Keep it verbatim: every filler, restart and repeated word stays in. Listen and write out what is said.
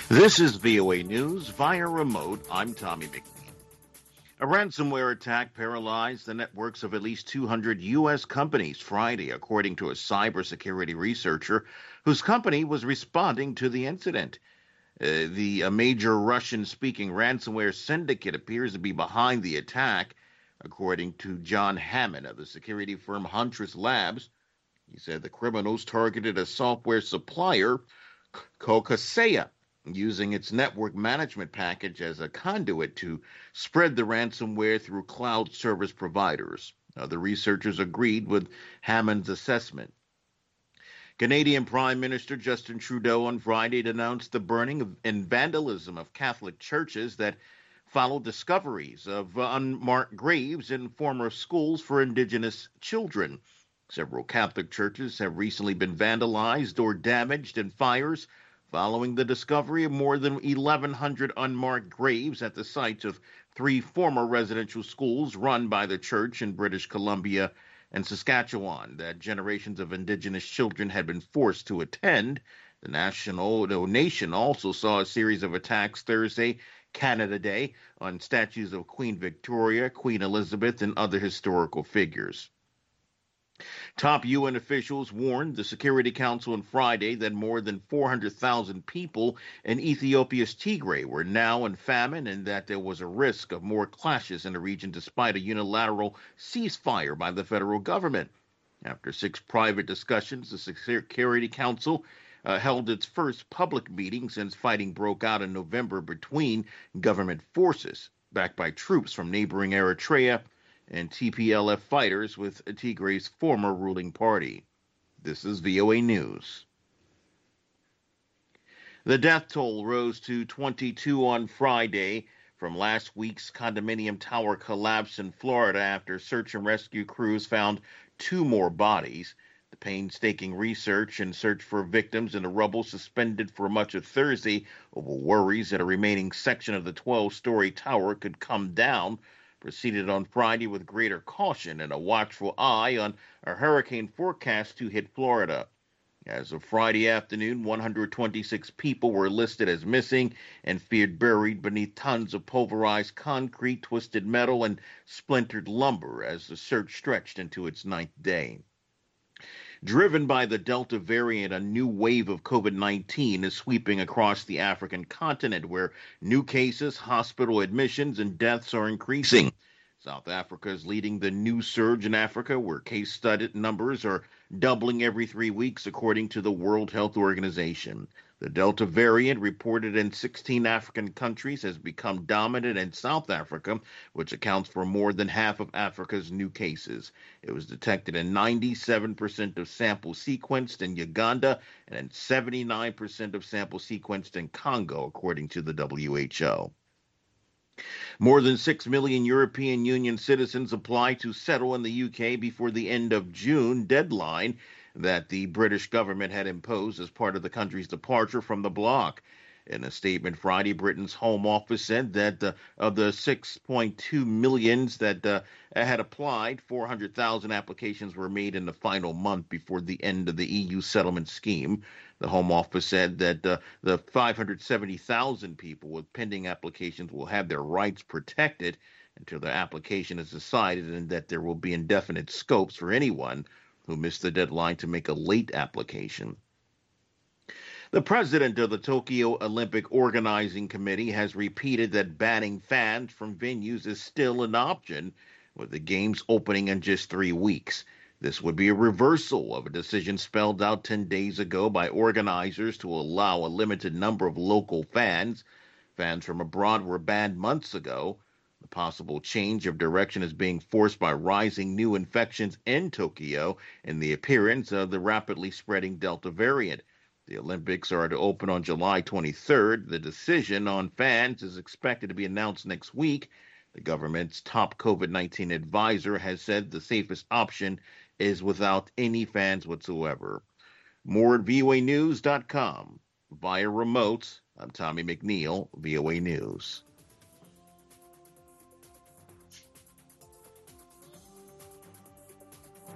This is V O A News via remote. I'm Tommy McNeil. A ransomware attack paralyzed the networks of at least two hundred U S companies Friday, according to a cybersecurity researcher whose company was responding to the incident. Uh, the a major Russian-speaking ransomware syndicate appears to be behind the attack, according to John Hammond of the security firm Huntress Labs. He said the criminals targeted a software supplier, Kaseya, using its network management package as a conduit to spread the ransomware through cloud service providers. Other researchers agreed with Hammond's assessment. Canadian Prime Minister Justin Trudeau on Friday denounced the burning of, and vandalism of Catholic churches that followed discoveries of unmarked graves in former schools for Indigenous children. Several Catholic churches have recently been vandalized or damaged in fires following the discovery of more than eleven hundred unmarked graves at the sites of three former residential schools run by the church in British Columbia and Saskatchewan that generations of Indigenous children had been forced to attend. The national the nation also saw a series of attacks Thursday, Canada Day, on statues of Queen Victoria, Queen Elizabeth, and other historical figures. Top U N officials warned the Security Council on Friday that more than four hundred thousand people in Ethiopia's Tigray were now in famine and that there was a risk of more clashes in the region despite a unilateral ceasefire by the federal government. After six private discussions, the Security Council uh, held its first public meeting since fighting broke out in November between government forces, backed by troops from neighboring Eritrea, and T P L F fighters with Tigray's former ruling party. This is V O A News. The death toll rose to twenty-two on Friday from last week's condominium tower collapse in Florida after search and rescue crews found two more bodies. The painstaking research and search for victims in the rubble suspended for much of Thursday over worries that a remaining section of the twelve-story tower could come down proceeded on Friday with greater caution and a watchful eye on a hurricane forecast to hit Florida. As of Friday afternoon, one hundred twenty-six people were listed as missing and feared buried beneath tons of pulverized concrete, twisted metal, and splintered lumber as the search stretched into its ninth day. Driven by the Delta variant, a new wave of COVID nineteen is sweeping across the African continent, where new cases, hospital admissions, and deaths are increasing. South Africa is leading the new surge in Africa, where case study numbers are doubling every three weeks, according to the World Health Organization. The Delta variant, reported in sixteen African countries, has become dominant in South Africa, which accounts for more than half of Africa's new cases. It was detected in ninety-seven percent of samples sequenced in Uganda and in seventy-nine percent of samples sequenced in Congo, according to the W H O. More than six million European Union citizens apply to settle in the U K before the end of June deadline that the British government had imposed as part of the country's departure from the bloc. In a statement Friday, Britain's Home Office said that uh, of the six point two millions that uh, had applied, four hundred thousand applications were made in the final month before the end of the E U settlement scheme. The Home Office said that uh, the five hundred seventy thousand people with pending applications will have their rights protected until their application is decided, and that there will be indefinite scopes for anyone who missed the deadline to make a late application. The president of the Tokyo Olympic Organizing Committee has repeated that banning fans from venues is still an option, with the games opening in just three weeks. This would be a reversal of a decision spelled out ten days ago by organizers to allow a limited number of local fans. Fans from abroad were banned months ago. The possible change of direction is being forced by rising new infections in Tokyo and the appearance of the rapidly spreading Delta variant. The Olympics are to open on July twenty-third. The decision on fans is expected to be announced next week. The government's top COVID nineteen advisor has said the safest option is without any fans whatsoever. More at V O A news dot com. Via remote, I'm Tommy McNeil, V O A News.